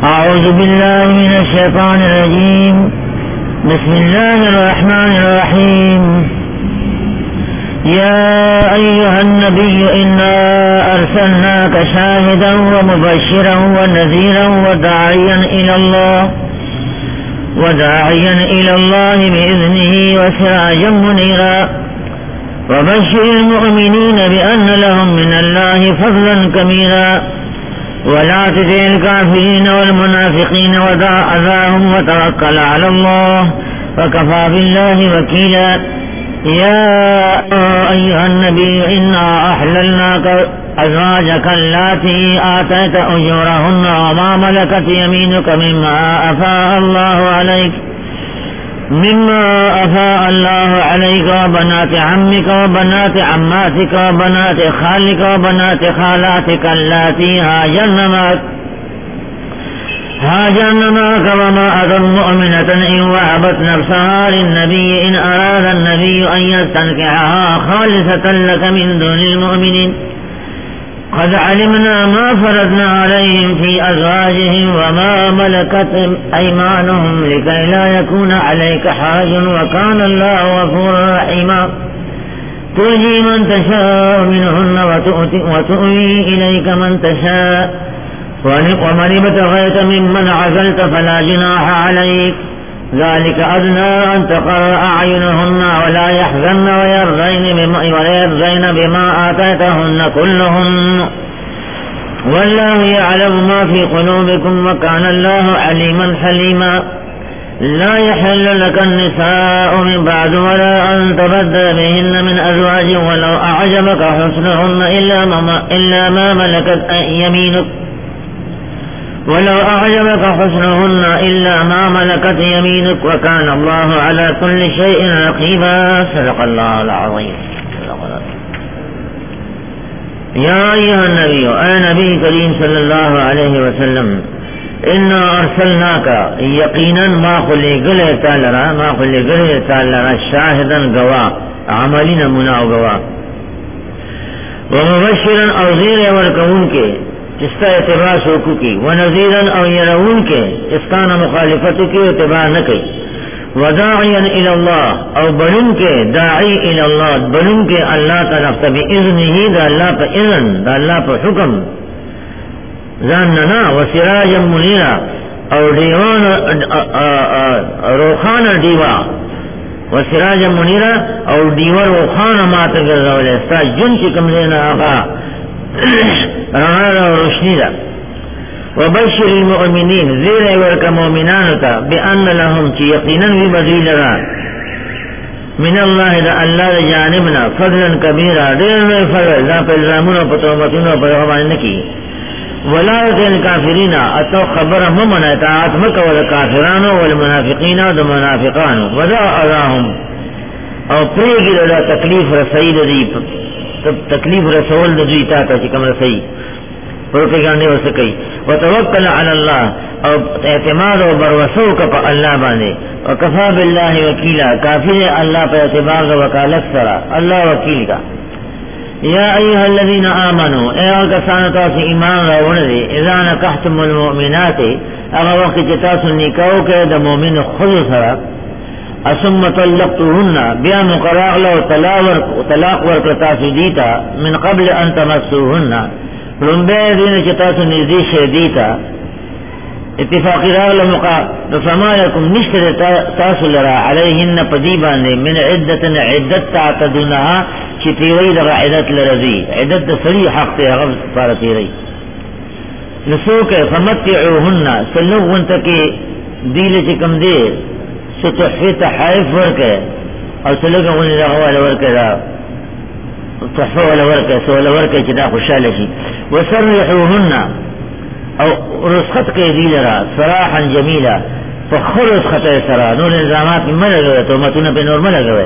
أعوذ بالله من الشيطان الرجيم. بسم الله الرحمن الرحيم. يا أيها النبي إنا أرسلناك شاهدا ومبشرا ونذيرا وداعيا إلى الله بإذنه وسراجا منيرا وبشر المؤمنين بأن لهم من الله فضلا كبيرا ولا تطع الكافرين والمنافقين ودع أذاهم وتوكل على الله وكفى بالله وكيلا. يا أيها النبي إنا أحللناك أزواجك اللاتي آتيت أجورهن وما ملكت يمينك مما أفاء الله عليك وبنات عمك وبنات عماتك وبنات خالك وبنات خالاتك اللاتي هاجرن معك وما أتت مؤمنة إن وهبت نفسها للنبي إن أراد النبي أن يستنكحها خالصة لك من دون المؤمنين. قد علمنا ما فرضنا عليهم في أزواجهم وما ملكت أيمانهم لكي لا يكون عليك حرج وكان الله غفورا رحيما. ترجي من تشاء منهن وتؤوي إليك من تشاء ومن ابتغيت ممن عزلت فلا جناح عليك. ذلك أدنى أن تقر أعينهن ولا يحزن ويرضين بما آتيتهن كلهن والله يعلم ما في قلوبكم وكان الله عليما حليما. لا يحل لك النساء من بعد ولا أن تبدل بهن من أزواج ولو أعجبك حسنهن إلا ما ملكت يمينك وكان الله على كل شيء رقيبا. صدق الله العظيم. يا أيها النبي اے نبی کریم صلی اللہ علیہ وسلم انا ارسلناک یقینا ما خلی گلے تعالی شاہدا گواہ عملی نمونہ گواہ ومبشرا او زیر ورکون کے جس کا اعتبار سوکو کی ونذیرا او یرون کے اس کا مخالفتو کی اعتبار نہ کی وداعیا الی اللہ او بلن کے داعی الی اللہ بلن کے اللہ طرف تبی اذنہ دا اللہ پر اذن دا اللہ پر حکم زاننا وسراجا منیرا او دیوان روخان دیوا وسراجا منیرا او دیور روخان ماتر گرزولے ستا جن کی کمزین آقا رہا روشنی دا وبشر المؤمنین زیر ورک مومنانتا بأن لهم چی یقینا بدیل را من اللہ دا اللہ دا جانبنا فضلا کبیرا دیر میں فضل دا پلزامون و پتومتون و پرغمان نکی ولا تن کافرین اتو خبر ممن اطاعت مکا ودا کافران والمنافقین دا منافقان ودا اراهم او پریگی دا تکلیف رسائی دا دی تکلیف رسول دا دوی تاتا چکم رسائی پروپیگانڈے ہو سکی وتوکل علی اللہ او اعتماد و بروسو کا پا اللہ باندے وکفا باللہ وکیلا کافی اللہ پہ اعتبار و وکالت سرا اللہ وکیل کا. یا ایہا الذین آمنوا اے آگسانتا سے ایمان راوڑ دے اذا نکحتم المؤمنات اگر وقت چتاسو نکاو کے دا مومن خود سرا اسم طلقتهن بیا مقراغ لو طلاق ورکتاسو دیتا من قبل ان تمسوهن رنبے دین چتاسو نزدیش دیتا اتفاقی راغ لمقا فما لکم نشتر تاسو لرا علیہن پدیبانے من عدت تعتدونها چتیوی لغا عدت لرزی عدت سری حق تے غب پارتی رئی نسوک فمتعوهن سلوغن تکی دیل چکم دے ستحفیت حائف ورکے او سلوگا غنی لغوال ورکے دا تحفو لورکے سو لورکے چدا خوشالشی وسرحوهن او رسخت کے دیلرا صراحا جمیلا فخر رسخت سرا نور نظامات میں لگوے تو متون پہ نور میں لگوے.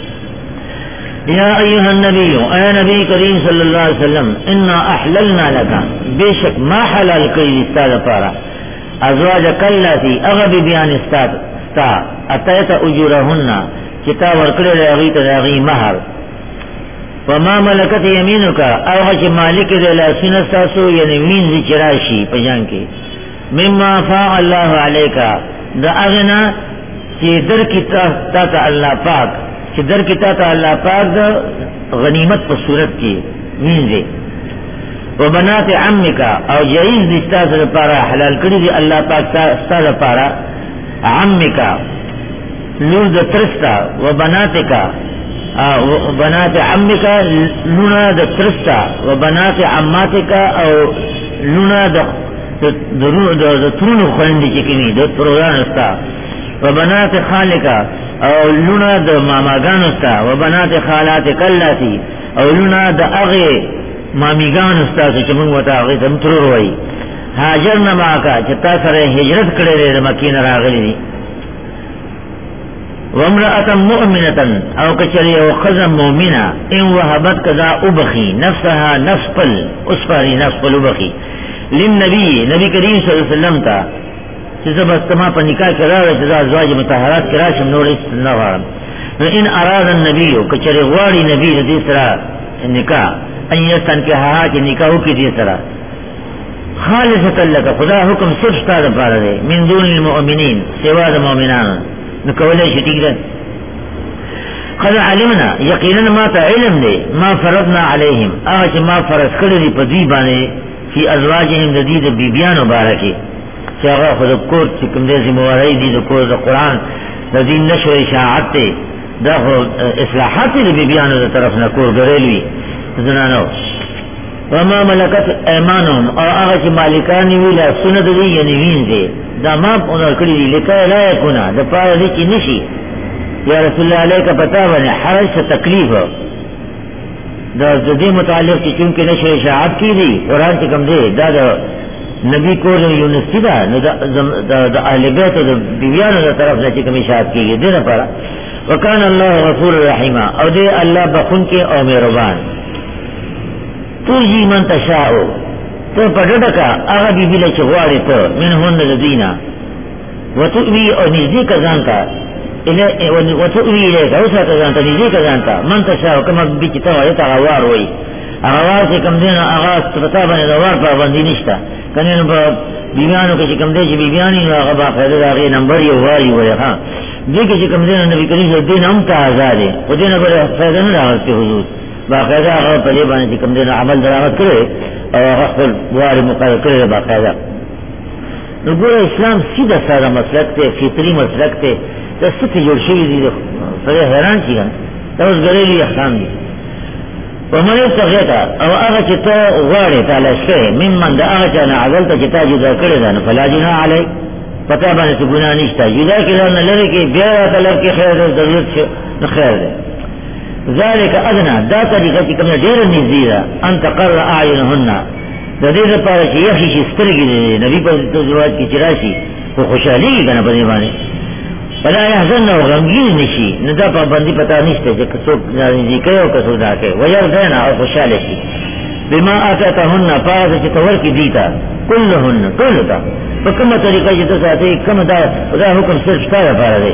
یا ایہا النبی اے نبی کریم صلی اللہ علیہ وسلم انا احللنا لکا بے شک ما حلال کئی استاد پارا ازواجک اللاتی اغبی بیان استاد اتیت اجورہن چتا ورکڑے لاغیت لاغی مہر وما ملکت یمینو کا اوہ چی مالک دے لا سنستاسو یعنی مینزی چراشی پجان کے مما فاء اللہ علیکا دا اغنا چی در کی تا اللہ پاک چی در کی تا اللہ پاک دا غنیمت پر صورت کی مینزے و بنات عمکا او جائز دستا سر پارا حلال کری دی اللہ پاک ستا دا پارا عمکا لور دا ترستا و بناتکا و بنات عمکا لونا دا ترستا و بنات عماتکا او لونا دا ترون خوندی چکنی دا ترودان استا و بنات خالکا او لونا دا ماماگان استا و بنات خالاتک اللاتی او لونا دا اغی مامیگان استا چمنگ وطا اغی تمترور وی حاجر نماکا چتا سر ہجرت کرے رے مکین راغلی دی وامرأة مؤمنة او کچری او خزم مومنة ان وحبت کذا ابخی نفسها نفس پل اسفاری نفس پل ابخی للنبی نبی کریم صلی اللہ علیہ وسلم تا چیزا بستما پا نکاح کرا رہا چیزا ازواج متحرات کراشم نور استنوارم ان اراد النبی کچری غواری نبی دیسرا نکاح ان یستن کے ہاں چی نکاحو کی دیسرا خالصتا لکا خدا حکم صرف تا دا پارا دے من دون المؤمنین سوا دا مومنان نکولے شٹیک دے قد علمنا یقینا ما تا علم دے ما فرضنا علیہم آج ما فرض کردی پا دیبانے فی ازواجہم دید بیبیان مبارکی چاہا خود کور چکم دے زمواری دید کور دا قرآن دا دین نشر اشاعت تے دا خود اصلاحات دے بیبیان دا طرف نکور گریلوی زنانو وما ملکت ایمانهم اور آغا چی مالکانی ویلا سند دی یعنی وین دے دا ماب انہر کری دی لکای لا یکونا دا پارا دی چی نشی یا رسول اللہ علیہ کا پتا بنے حرج سے تکلیف دا دی متعلق چی چونکہ نشر اشاعت کی دی قرآن چکم دے دا نبی کور یونستی دا دا اہل بیت دا بیویان دا طرف نا چکم اشاعت کی گئی دے نا پارا وکان اللہ غفور رحیمہ او دے اللہ بخون کے او میربان ترجی من تشاؤ تو پڑھڑکا اغا بی بلا چغواری تو من ہن لدینا وتؤوی او نزدی کزانتا وتؤوی الیکا اسا کزانتا نزدی کزانتا من تشاؤ کما بیچتا ویتا غوار ہوئی اغوار سے کم دینا اغاز پتا بنے دوار پا بندی نشتا کنین پا بیبیانو کچی کم دے چی بیبیانی نو اغا باقیدہ دا غی نمبر یو واری ہوئی خواہ دی کچی کم دینا نبی کریم سے دین امتا آزادے و دینا بڑے فیدہ نو راغت کے حضور باقاعدہ اگر پلے بانے چی کم دینا عمل درامت کرے اور غفل بواری مقرر کرے باقاعدہ نگوڑا اسلام سیدھا سادہ مسلک تے فطری مسلک تے تا ستی جوڑ شوی دی سرے حیران چی گا تا اس گریلی احسان دی ومن ابتغیتا او اغا چی تو غاڑی تالشکے ممن دا اغا چانا عدلتا چی تا جدا کرے دا فلا جنا علی پتا بانے تو گناہ نشتا جدا کلانا لرے کی بیارا طلب کی خیر دے ضرورت خیر دے ذالک ادنا دا طریقہ چی کمنا دیر نزدیدہ ان تقر آئینہن دا دیر پارا چی یخی چی سترگی دے نبی پر تزرواج کی چراشی وہ خوشحالی گی کنا پدیمانے فلا یحزن و غمگیر نشی ندا پا بندی پتا نشتے چی کسوک نازنزی کئے و کسو دا کئے ویر دینا اور خوشحالی شی بما آتاتہن پارا چی تور کی دیتا کلہن کلتا فکم طریقہ چی تساتے کم دا حکم صرف تارا پارا دے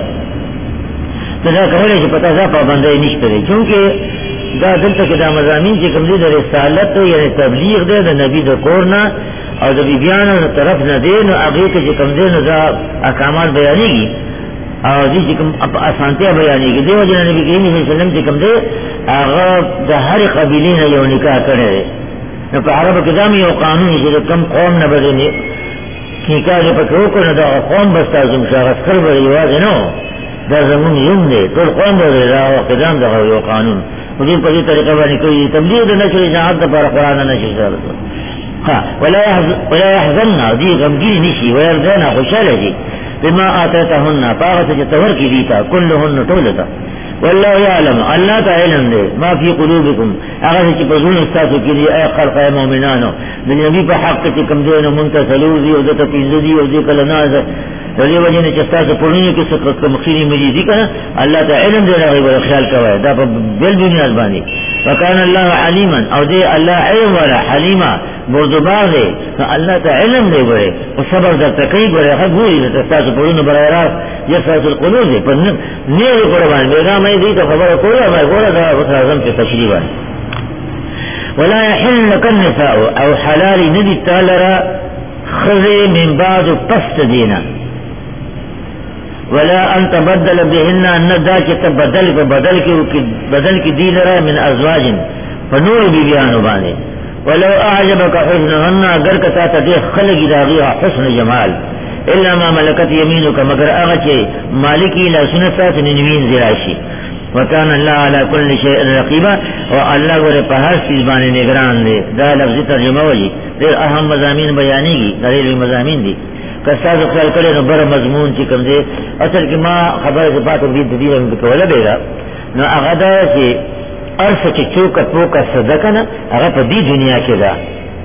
دا کہلے چی پتا دا پابندے نشتے دے چونکہ دا دلتا کہ دا مضامین چی کم دے دا رسالت یعنی تبلیغ دے دا نبی دا کورنا اور دا بیبیانا طرف نہ دے نو اغیق چی کم دے نو دا احکامات بیانی گی اور دی چی کم آسانتیاں بیانی گی دیو جنا نبی کریم صلی اللہ علیہ وسلم چی کم دے آغا دا ہر قبیلین یو نکاح کرے دے نو پا عرب کدامی یو قانون چی دا کم قوم نبدے نکاح دے پکرو کو نا دا قوم بستا زمشاغت کر بڑی واضح نو دا زمون یم دے طول قوم دے دا قدام دا یو قانون مجھے پسی طریقہ بانی کوئی تبلیغ دا نشر اشاعت دا پارا قرآن نشر اشاعت ولا يحزننا دی غمگیر نشی ویردینا خوشحال جی بما آتیتهن پاغت جتور کی دیتا کلهن طولتا واللہ یعلم اللہ تا علم دے ما فی قلوبکم اگر چی پزون استاسو کی دی اے خلق اے مومنانو دن نبی پا حق چی کم دینو منتصلو دی او دتا پینزو دی او دی کلناز رضی وجہ نے چستا سے پڑھنے کی سکت مخیری مجیدی کا اللہ تا علم دے رہا ہے خیال کوئے دا پا بل بنیاد بانی وکان اللہ علیما او دے اللہ علم والا حلیما بردبار دے اللہ تا علم دے بڑے و صبر در تقریب بڑے حق ہوئی چستا سے پڑھنے برای راست جساس القلوب دے پر نیوی قربان بیگا میں دی تو خبر کوئی میں گورا دا وطر اعظم کے تشریف آئی ولا يحل لك النساء او حلال ندی تالرا خذ من بعد پست دینا ولا ان تبدل بهن الندا کی تبدل کو بدل کی دی لرا من ازواج فنور بیان باندې ولو اعجبك حسنهن اگر کتا ته خلق داغي حسن جمال الا ما ملكت يمينك مگر هغه چې مالکی لا سنت نمین زراشی وکان الله على كل شيء رقيبا او الله ور په هر چیز باندې نگران دی. دا لفظي ترجمه وایي ډېر اهم مضامین بیانېږي دلیل مضامین دي که تاسو خیال کړئ نو بر مضمون چې کوم دی اصل کې ما خبره په پاتو دي د دې په کوله بیره نو هغه دا چې ارث چې څوک پوکا صدقه نه هغه په دې دنیا کې ده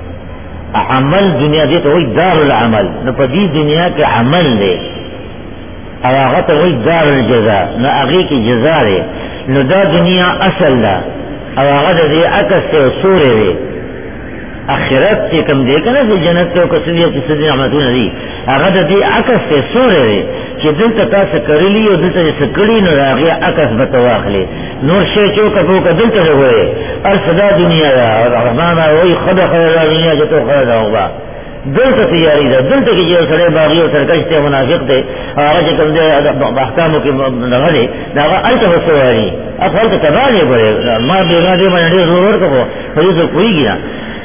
عمل دنیا دې ته وایي دار العمل نو په دې دنیا کې عمل دی او هغه ته وایي دار الجزاء نو هغه کې جزا دی نو دا دنیا اصل ده او هغه دې عکس ته سورې دی اخرت چې کوم دی کنه چې جنت ته کوسوي چې سړي نعمتونه دي هغه دې عکس ته سورې دی چې دلته تاسو کړلی او دلته څه کړی نو هغه عکس به تواخلي نور شی چوک په دلته وایي ارصدا دنیا رحمان وایي خدا خیر دنیا چې تو خیر راوبا دلته تیاری ده دلته کې یو سره باغی او سرکش ته منافق دی هغه چې کوم دی احکامو کې نه غلي دا هغه الته وسواري اصل ته تبالي غوړي ما به نه دی باندې ضرور کوو هیڅ کوئی نه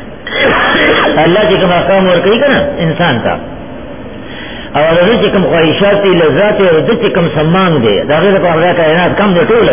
الله چې کوم احکام ورکړي کنه انسان ته او هغه چې کوم خواهشات لذات او د چې کوم سامان دی دا غیر په هغه کائنات کم دی ټول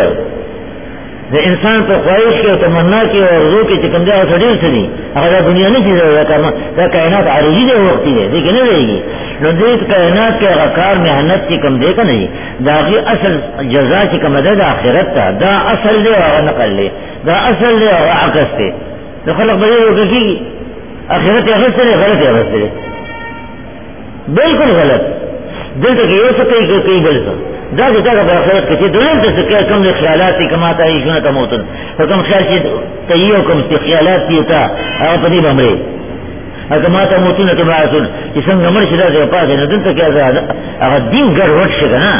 د انسان په خواهش کې او تمنا کې او ارزو کې چې کوم دی او څه دي هغه دنیا نه شي دا کائنات عارضی دی وخت دی دغه نه ویږي نو دې کائنات کې هغه کار مهنت چې کوم دی کنه دا غي اصل جزاء چې کوم ده د آخرت ته دا اصل دی او نقل دی دا اصل دی او عکس دی د خلق به یو کې آخرت یې غسره غلط یې غسره بالکل غلط دلته کې یو څه کوي بل څه دا چې دا په آخرت کې دلته څه کوم خیالات کماته یې شنو ته موتن کوم خیال چې تیو کوم خیالات دي تا هغه په دې باندې هغه ماته موتن ته راځون چې څنګه مر شي دا پاتې نه دلته کې هغه دین ګر وټ شي کنه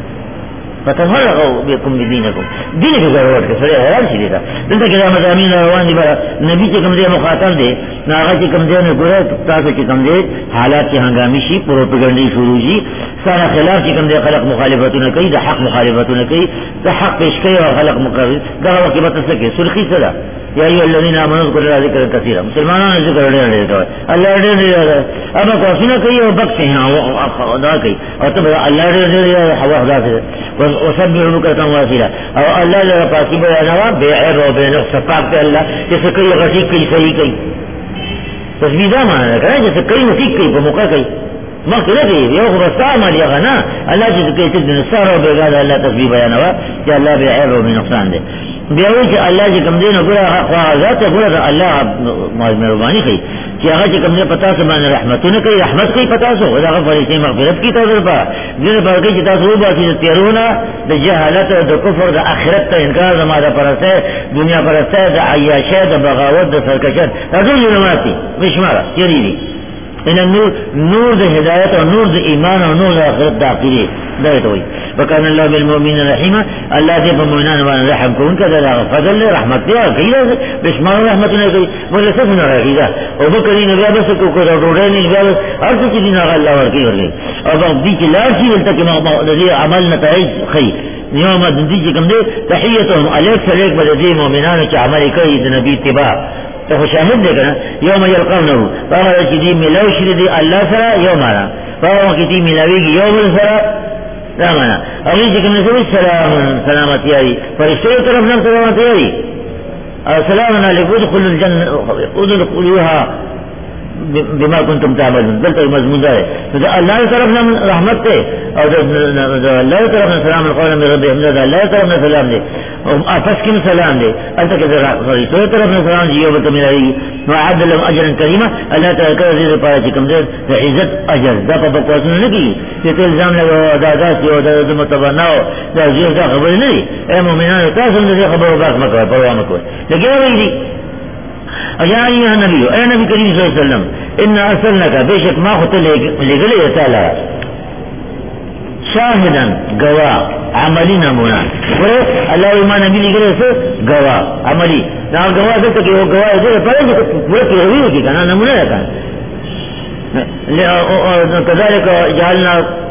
فتفرغوا بكم بدينكم دین کې ضرورت کې سره حیران شي دا دلته کې دا مضامین روان دي نبی چې کوم دې مخاطب دي هغه چې کوم دې نه ګوره تاسو چې کوم دې حالات چې هنګامي شي پروپاګاندا شروع شي سره خلاف چې کوم دې خلق مخالفتونه کوي د حق مخالفتونه کوي د حق پیش کوي او خلق مقابل دا وخت به تاسو کې سرخي سره یا ایو الذین آمنوا اذکروا الله ذکرا کثیرا مسلمانانو ذکر ډېر کوي الله ډېر ابا کوښښ کوي او بخښي او دا کوي او ته الله ډېر هوا خدا سره وسبحوا بكرة واسلا او الله له پاکي بیانوا بے عیب او بے نقص پاک ته الله چې څه کوي غشي کوي صحیح کوي تسبیح دا معنی کوي چې کوي نو کوي په موقع کوي مخکې نه دی یو خو استعمال یې غنا الله چې کوي چې نصار او بیګا الله تسبیح بیانوا چې الله بے عیب او بے نقصان دی بیا وی چې الله چې کوم دین ګره خو ذات ګره الله مهرباني کوي چې هغه چې کوم نه پتا څه باندې رحمتونه کوي رحمت کوي پتا څه هغه فرشتي مغفرت کوي تاسو په دې باندې چې تاسو وباسي تیرونه د جهالت او د کفر د آخرت ته انکار زماده پرسته دنیا پرسته د عیاشه د بغاوت د سرکشت تاسو نه ماتي بشماره یری دي ان نور د هدایت او نور د ایمان او نور د آخرت داخلي دا وي وکانه الله بالمؤمنین رحیما الله دې په مؤمنانو باندې رحم کوونکی دا فضل رحمت دی کوي بشمار رحمتونه کوي موږ څه نه راځي دا او بکری نه بیا بس کو ډوډۍ نه بیا ارڅ چې دین الله ورکی ورلې او دې چې لاشي ولته کې دې عمل نتایج خي یوم دې چې کوم دې تحیتهم الیک سلیک بده دې مؤمنانو چې عمل کوي د نبی اتباع ته شاهد دی کنه یوم یلقونه هغه چې دې ملو شری دی الله سره یوم را هغه چې دې ملويږي یوم سره دا معنا او چې کوم څه سلامتی ای فرشتو طرف نه سلامتی ای السلام علیکم ادخلوا الجنه ادخلوها بما كنتم تعملون دلته مضمون ده الله طرف نه رحمت ته او الله طرف نه سلام القول من ربهم ده الله طرف نه سلام دي او افس کې سلام دي انت کې فرشتو طرف نه سلام دی او ته ملایي وعد لهم اجرا کریما الله تعالی دې په چې کوم دې عزت اجر دا په پاسه نه کی چې الزام له داداس you the متبناو the you the خبر نه دي اے مؤمنانو تاسو دې خبرو باندې مکو پروا مکو لګي دي یا ایها نبی اے نبی کریم صلی الله علیه وسلم ان ارسلناک بیشک ما خط لګلې تعالی شاهدن گوا عملی نمونه ګره الله ایمان نبی لګلې څه گوا عملی دا گوا دته کې یو گوا دې په دې کې پوره کوي کنه نمونه راکړه كذلك جعلنا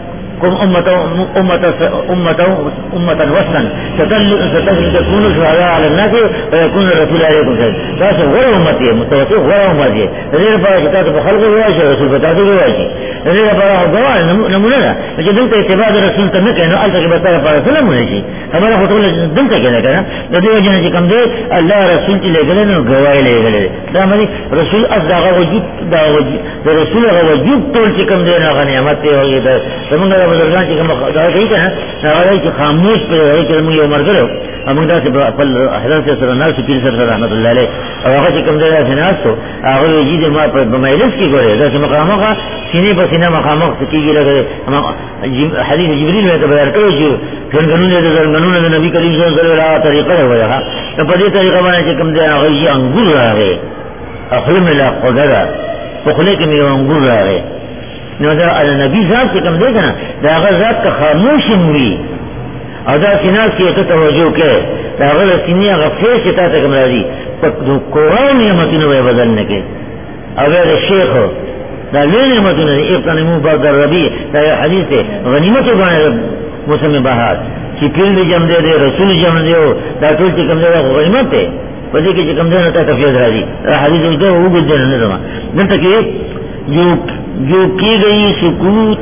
أمة وسطا ستكون شهداء على الناس ويكون الرسول عليكم شهيدا. تاسو غره امتی متوسط غره امتی دې په کتاب په خلق وایي رسول په تاسو وایي دې لپاره غوړ نمونه ده چې دلته اتباع رسول ته نه کینو الته کې به تاسو په سلام ونشي خبره خو ټول دلته کې نه کنه د دې وجه چې کوم دی الله رسول چې لګل نو غواړي لګل دا معنی رسول ازغه وجود دا وجود د رسول وجود ټول چې کوم دی نه غنیمت دی او دا څنګه بزرگان چې کوم دا کوي کنه هغه چې خاموش په هغه کې موږ یو مرګره موږ دا چې خپل حضرت صلی الله علیه وسلم رحمت الله علیه هغه چې کوم دی جناسو هغه یې دې ما په مجلس کې ګورې دا چې مقامه سینې په سینې مقامه کېږي لګره حدیث جبريل میں بیان کړو چې څنګه د نبی کریم صلی الله علیه وسلم طریقه وایي په دې طریقه باندې چې کوم دی هغه یې انګور راغی خپل ملا قدره په خله کې مې انګور راغی نو دا نبی ذات چې کوم دی کنه دا هغه ذات که خاموش وي او دا سینه کې ته توجه کې دا هغه سینې هغه فیس چې تاسو کوم راځي په قرآن نعمتونو به بدل نه کې او دا شیخ دا لوی نعمتونه اقتنموا بعد الربيع دا حدیث غنیمت باندې موسم بهار چې پیر دې جمع دې رسول جمع دې دا ټول چې کوم دی غنیمت دی په دې کې چې کوم دی ته تفیض راځي حدیث دې وګورئ نه زما دلته کې جو کی گئی سکوت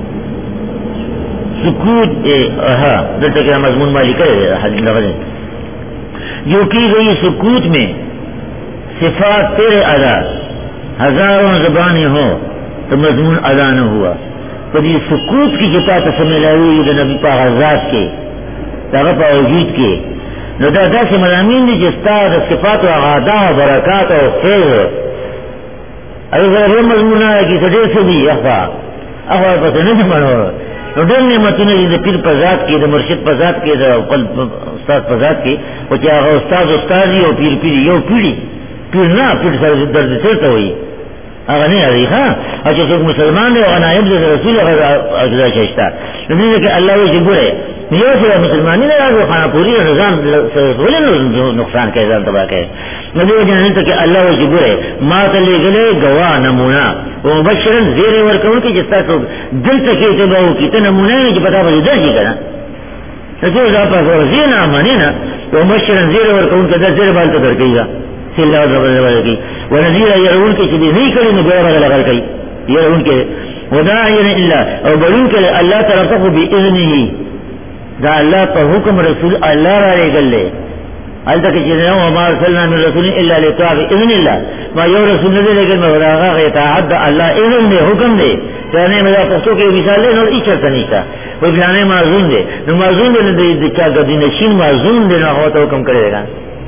دلتا کہ مضمون مالی کرے جو کی گئی سکوت میں صفات تیرے ادا ہزاروں زبانیں ہو تو مضمون ادا نہ ہوا تو یہ سکوت کی جتا تسمیل ہوئی نبی پاک ذات کے دغه وجود کے نو دا داسې مضامین دي چې ستا د صفات او اعضاء او برکات او فیض ایغه مضمونه کې څه دې څه دي هغه په نه منو نو ډېر نعمتونه دي د پیر په ذات کې د مرشد په ذات کې د خپل استاد په ذات کې او چې هغه استاد او پیر یو پیر نه پیر سره درد څه وي هغه نه لري ها چې څوک مسلمان دی او نائب د رسول هغه اجازه شته نو دې کې الله یې ګوره یو چې مسلمانین راغو خانه پوری نظام ولې نقصان کوي ځان تبا کوي نو دې جنن ته کې الله یې ګوره ما ته لګلې غوا نمونه او مبشرن زیر ورکون کې چې تاسو دلته کې ته به کې ته نمونه چې پتا به درځي کنه ته دا په ورزینا مانینا او مبشرن زیر ورکون کې د زیر بالته درکېږي سلا ورکړي ونذير يرون کې چې دې نه کړي نو ګوره لګل کوي يرون کې وداعين الا او بلون کې الله طرفه باذنه دا الله په حکم رسول الله را لګلې الته کې چې نو ما ارسلنا من رسول الا لطاعه باذن الله ما یو رسول دې لګل نو راغه اطاعت الله اذن دې حکم دې ځنه مې تاسو کې مثال له نو هیڅ څه نشته په ځانې معزون دې نو معزون دې د چا د نشین معزون دې نه هوته حکم کړی دا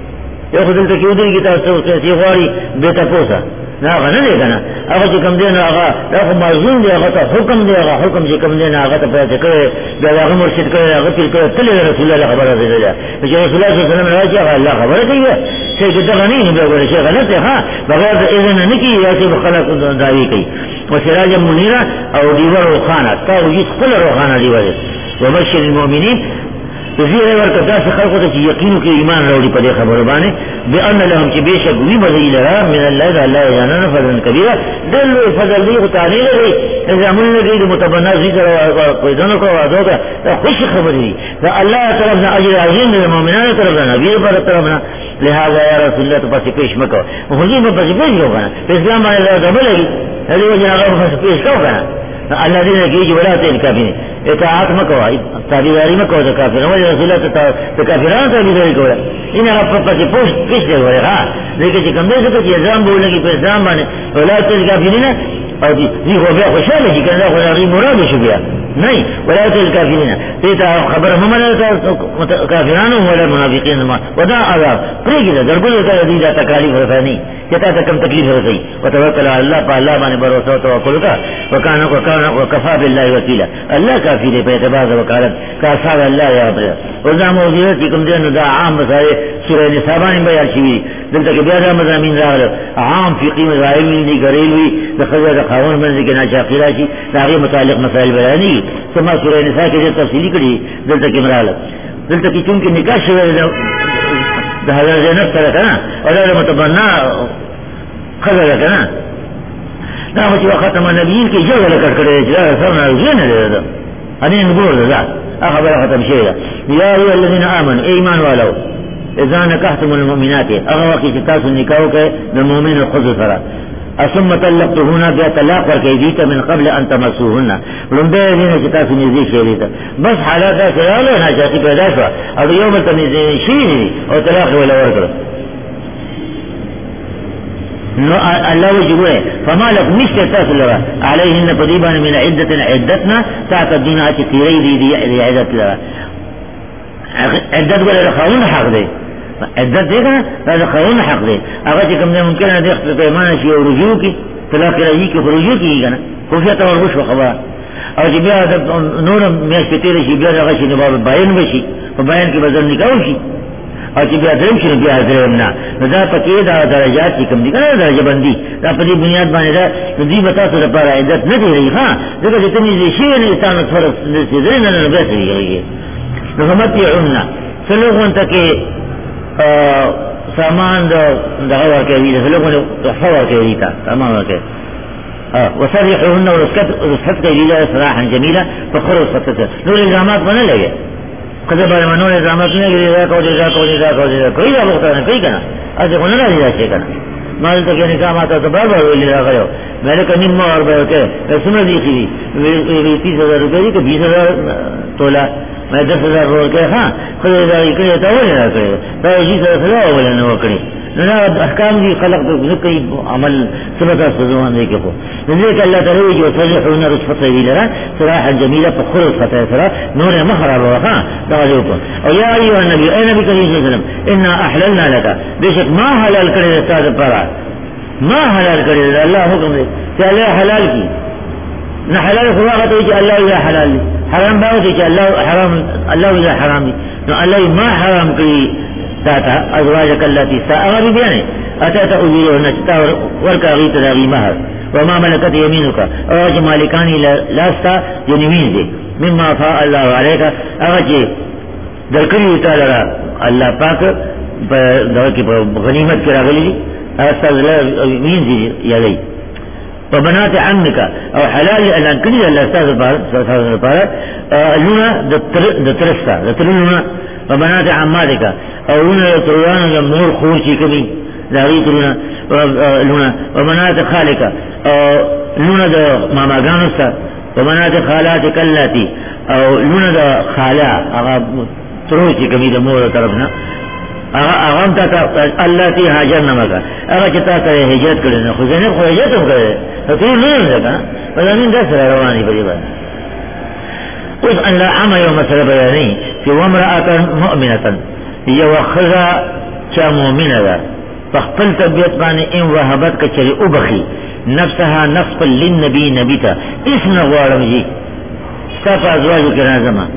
یو خدای ته کې ودی کې تاسو څه غواړي به تاسو نه غنه دی کنه هغه چې کوم دی نه هغه دا معزون دی هغه حکم دی هغه حکم چې کوم دی نه هغه ته پاتې کړي دا هغه مرشد کړي هغه تل کړي تل رسول الله خبره دی چې رسول الله صلی الله علیه وسلم راځي هغه الله خبره کوي چې دا غنی نه به ورشي شي غلط ها بغیر اذن نه کی یا چې خلق داوی کوي وسراج منیرا او دیوار روخانه تا وې خپل روخانه دی وایي وبشر المؤمنین تزیر ورکتا سے خلقوں سے یقین کے ایمان روڑی پدے خبر بانے بأن لهم کی بے شک وی بدئی لرا من اللہ دا اللہ جانانا فضل کبیرہ دل فضل دی خطانی لگئی نظامن لگئی دا متبنا زیدر قیدنوں کو وعدوں کا خوش خبر دی دا اللہ طرفنا عجر عظیم دا مومنان طرفنا نبی پر طرفنا لہذا یا رسول اللہ تو پاسی پیش مکو مخلصی میں پاسی پیش کیوں کنا اسلام آنے لگا دبا لگی حضی وجہ آگا پاسی پیش کیوں کنا اللہ دین کی ولا تین کافی اطاعت مکو تابعداری مکو د کافرانو رسول الله ته کافرانو تابعداری کوله ان هغه په پاتې پوښت کیسه وایي ها دغه چې کوم څه چې ځان بولږي په ځان باندې ولا تین کافرین او دي هو بیا خوشاله شي کنه خو هغه مراد شو بیا نه ولا تین کافرین ته خبر هم نه کافرانو ولا منافقین ما ودا عذاب پرېږي درګو ته دي دا تکالیف ورته کتا ته کم تکلیف ورسي وتوکل علی الله په الله باندې باور او توکل وكفى بالله وكيلا الله کافی دې په اعتبار وکالت کا صاحب الله یا پر وردا موجوده چې کوم دې نو دا عام مسائل سورہ نساء باندې بیان شوی دلته کې بیا د مضامین راغله عام فقہی مسائل دي غریلوي د خزر د قانون باندې کې ناشاقرا شي داغه متعلق مسائل بیانې سما سورہ نساء کې تفصیلی کړي دلته کې مراله دلته کې چونکه نکاح شوی د حضرت زینب سره کنه او د متبنا خزر کنه دا چې ختم نبیین کې جو ولا کړکړې چې سره نه لري اني نقول ذات اخبر ختم شيء يا ايها الذين امنوا ايمان ولو اذا نكحتم المؤمنات اغوقي تاسو نکاو کې د مؤمن خذ سره ثم طلقتهن بطلاق ورکیدیت من قبل ان تمسوهن لنده دینه چې تاسو نږدې شئ بس حالات سره له ناجاتی پیدا شو او یو بل ته نږدې شي او طلاق ولا ورکړه نو الله وجوه فما لك مشت تاسلوا عليهن قضيبان من عدتنا تعتدنا تيري دي عدت لها عدت ولا رخاون حق دي عدت دي هذا خاون حق دي اگر چې کوم نه ممکن نه د پیمانه شي او رجوع کی طلاق راځي کې رجوع کیږي کنه خو بیا ته ورغوښ خبره او چې بیا نور مې ستېره شي بیا هغه شي نه به بیان وشي په بیان کې بدل نکاو شي او چې بیا درم شي بیا درم نه دا پکې دا درجات چې کوم دي کنه درجه بندي دا په دې بنیاد باندې دا دې بتا ته لپاره عدت نه دی ها دغه چې تني شي نه انسان فرض دې نه نه به کوي نو همتيعنا سلوغون تکي سامان دغه ورکوي سلوغون تحفه ورکوي تا تمام ورکوي وصرحوهن ورسكت إلى صراحا جميلا فخروا فتته نور الزامات بنا لگے قدر بارے منور الزامات نے کہ کوئی دا بختانا کوئی کنا ایسے کو نہ رہا چاہیے کنا مال تک یہ نکام آتا تو بار بار ویلی را کرو میں نے کہا نیم اور بے ہوتے سمجھ دیکھی دی 30,000 روپے دی کہ 20,000 تولا میں 10,000 روپے کے ہاں خود اداری کرے تو ولی را کرے تو اسی طرح سے رہا ولی نہ وکڑی نہ احکام دی خلق تو نکئی عمل سبتا سزوان دے کے خو نزدیک اللہ تعالی جو صلحون رسفت ویلی را صراحا جمیلہ فخر فتح سرا نور مخرب وخا دغلوکم او یا ایوہ النبی اے نبی کریم صلی اللہ علیہ وسلم انا احللنا لکا بشک ما حلال کرے استاد پارا ما حلال کرے اللہ حکم دے کہ اللہ حلال کی نہ حلال خواہت ہوئی کہ اللہ یا حلال لی حرام باوت ہوئی کہ اللہ حرام اللہ یا حرام لی نو اللہ ما حرام کری داتا ازواجک اللہ تیستا اغابی بیانے اتاتا اجیرہ نچتا ورکا غیت داغی مہر وما ملکت یمینکا اغاج مالکانی لاستا جو نمین دے مما فاء اللہ علیکا اغاج درکری اتالا اللہ پاک غنیمت کرا غلی استاذ مین دی یلی وبنات عمك او حلال الان كل الاستاذ بار لونا دترسا دترلونا وبنات عمالك او لونا تروان مور خورشي كبي داغي ترونا لونا وبنات خالك او لونا د ماما غانسا وبنات خالاتك اللاتي او لونا د خالا اغا تروشي كبي د مور طرفنا اغام تا اللہ تی حاجر نمکا اغا چتا کرے حجرت کرے نا خوزنی خو حجرت ہم کرے تو نور لکا فزمین دس روانی پڑی بات اس اللہ عمل و مسئلہ بیانی کہ ومرأتا مؤمنتا یو خزا چا مومن دا فخپل طبیعت بانے ان وحبت کچری ابخی نفسها نفس للنبی نبیتا اس نغوارم جی ستاپا ازواجو کے نازمہ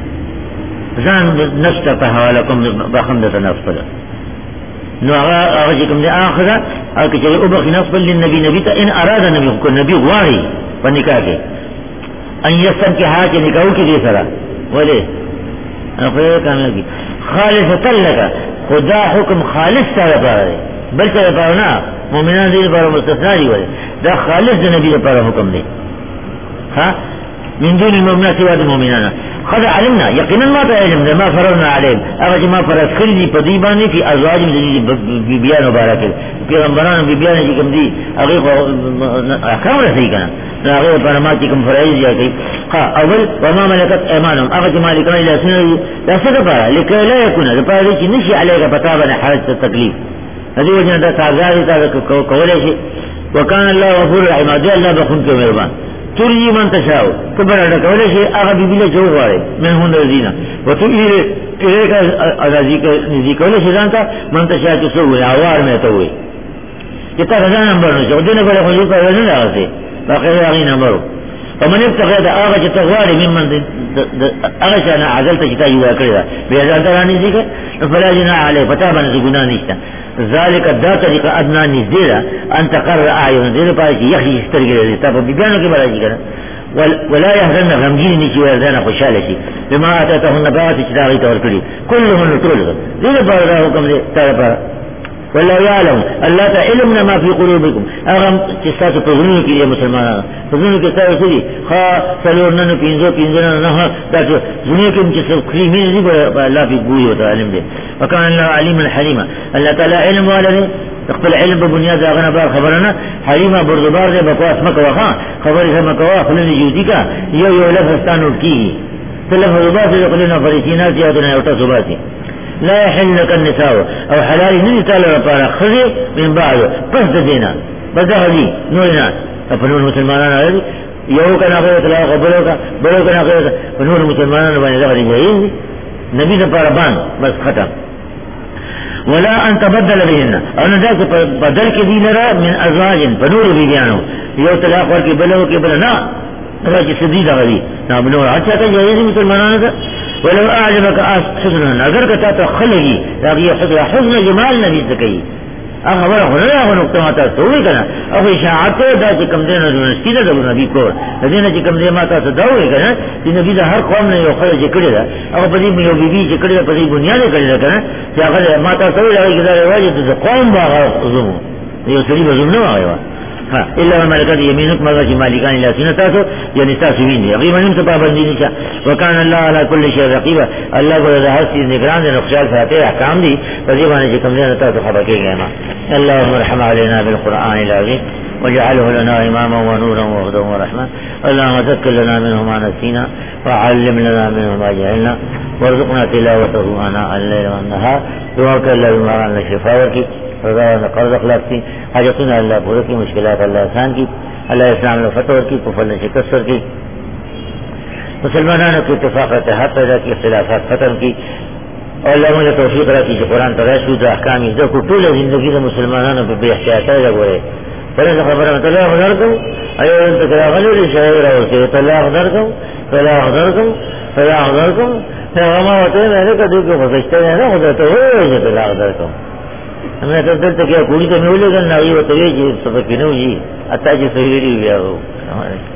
زان نفس تا حوالکم بخمدت نفس پدا نو آغا جکم دے آخذا آکے چلے ابخی نفس للنبی نبی تا ان اراد نبی غواری و نکاح کے ان یستن کی حاچ نکاحو کی دے سرا ولے اخوی کامیل کی خالص تلکا خدا حکم خالص تا پارا دے بلکہ پارا مومنان دے پارا مستثناری ولے دا خالص دے نبی پارا حکم دے ہاں من دون المؤمنات سوى المؤمنان قد علمنا يقينا ما تعلم ما فرضنا عليهم اغا ما فرض كل بديباني في ازواج بيبيان مبارك پیغمبران بيبيان جي كم دي اغي احكام رسي كان اغي فرماتي كم فرائض يا كي اول وما ملكت ايمانهم اغا مالكان الى سنه لا سبب لكي لا يكون لبارك نشي عليك بتابا حرج التكليف هذه وجه ده تعذار كوله شيء وكان الله غفور رحيم الله بخنت مهربان ترجي من تشاء كبر لك ولا شيء أغبي بلا جواره من هون الذين وتؤير إليك أذيك نزيك ولا شيء أنت من تشاء تسوي عوار ما توي kita kadang nombor ni, jadi nak kalau kita ada ni lah sih, pakai lagi nombor. Kemudian kita ada apa kita wari memang apa sana azal kita juga kerja. Biasa antara ni sih kan, pelajari alih, patah mana guna ni sta. ذلك الداتا لك أدنى نزديرا أن تقرر أعين نزديرا فايكي يخي يسترقل الرتابة ببيانو كبالا جيكنا ولا يهدن غمجين نيكي ويهدن خشالتي بما آتاتهن باعت اشتاغي توركلي كلهن طولهم ذلك بارده كم تارفا والله يعلم الله تعلم ما في قلوبكم اغم تستاسو پزنو کی یہ مسلمانان پزنو کے ساتھ سری خا سلورن پینزو نہ تاسو دنیا کے مجھ سے کریمی نہیں اللہ کی گوئی ہوتا علم دے وكان الله عليما حليما اللہ تعالی علم والے تقبل علم ببنیاد اغنا بار خبرنا حلیمہ بردبار دے بکواس مکوا خبر ہے مکوا خلن یودی کا یہ لفظ کی تلف ربا سے قلنا فريسينا زيادنا وتا صباتي لا يحل لك النساء او حلال من تعالى ربنا خذي من بعد قصد دينا بدهلي نورنا فنور مسلمانان عليه یو کنا غیر طلاق بلو کنا غیر فنور مسلمانان بانی دغری جائز نبی نے پاربان بس ختم ولا ان تبدل بهن او نداك بدل کے دی لرا من ازواج فنور بیانو یو طلاق ور کی بلو کی بلنا راجی سدید غری نا بنو اچھا کہ جائز مسلمانان کا ولو اعجبك حسنا اگر کتا تو خلگی راگی حسن جمال نبی سکی خبر ہونا ہے نقطہ ماتا سوئی کرنا اب اشاعت دا چې کم دینه یونیورسيټي دا نبی کو دینه چې کم دینه ماتا ته دا وایي کنه چې نبی دا هر قوم نه یو خلک کړي دا او په دې یو بیبي چې کړي په دې بنیاد کړي دا کنه چې هغه ماتا ته وایي دا رواج د قوم باغ زمو یو سړي به زمو وایي ها الا ملکات یمینک مگر چې مالکان لا سینه تاسو یعنی تاسو ویني هغه باندې څه پابندي نشته وکانه الله علی کل شیء رقیب الله ګره هر چیز نگران دی نقشال ساتي احکام دي په دې باندې چې کوم نه تاسو خبر کېږئ ما اللهم ارحم علينا بالقران العظيم واجعله لنا اماما ونورا وهدى ورحمه اللهم ذكر لنا منه ما نسينا وعلم لنا منه ما جهلنا وارزقنا تلاوته آناء الليل والنهار دعاك الله بمعان الشفاء ورکی رضا قرض اخلاق کی حاجتنا اللہ پورا کی مشکلات اللہ آسان کی اللہ اسلام نے فتح کی کفر نے شکست کی مسلمانوں کو اتفاق اتحاد پیدا کی اختلافات ختم کی اور اللہ مجھے توفیق رکھی کہ قرآن تراشو دا احکامی دا کو طول زندگی دا مسلمانوں کو بے احتیاطا لگوئے پہلے سے خبر میں طلاق در کم ایو انت کراغلو لی شاہر آورتے طلاق در کم طلاق در کم طلاق در کم پیغاما ہوتے ہیں میں نے کہا دیکھو خسشتے ہیں نا خدا تو ہوئے طلاق در کم ہمیں تو دل تک کیا کوڑی تو میں لے گا ناوی ہوتے ہوئے جی سبکی نو جی اتا جی صحیح ہوئی ہو